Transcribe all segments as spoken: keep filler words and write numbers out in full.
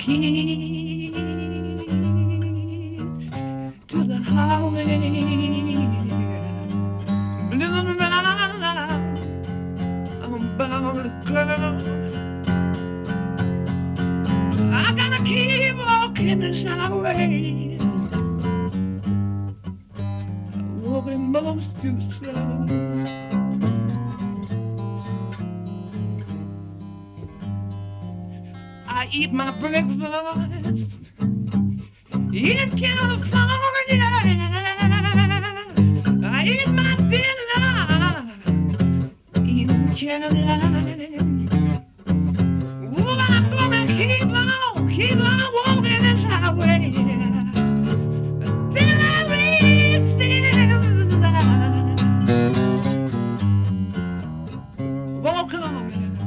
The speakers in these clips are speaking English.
keys to the highway. Living around, I'm bound to girl. I gotta keep walking this highway. Walking most too slow. I eat my breakfast in California. I eat my dinner in Carolina. Oh, I'm gonna keep on, keep on walking this highway till I reach the line. Walk on.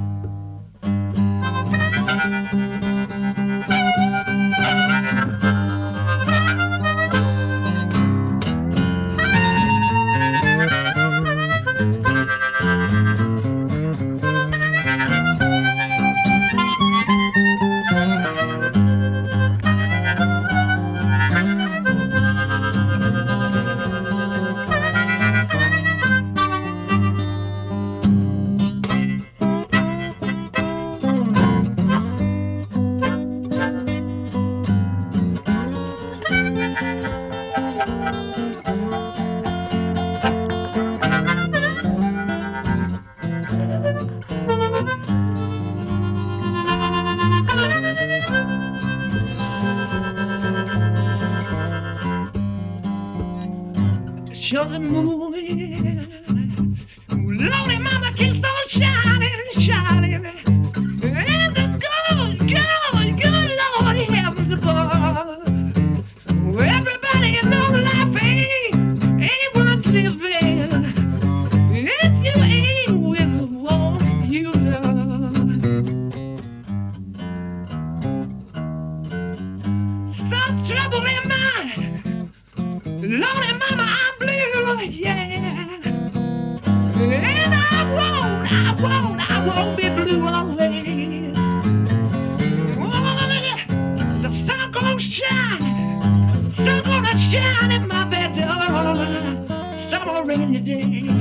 Show the movie. Lordy, mama keeps on shining, shining. And the good, good, good Lord heavens above. Everybody know life ain't, ain't worth living if you ain't with the one you love. Some trouble in mind. Lordy, mama, I'm blue, yeah. And I won't, I won't, I won't be blue always. Oh, the sun gonna shine, sun gonna shine in my bed door. Summer rainy day.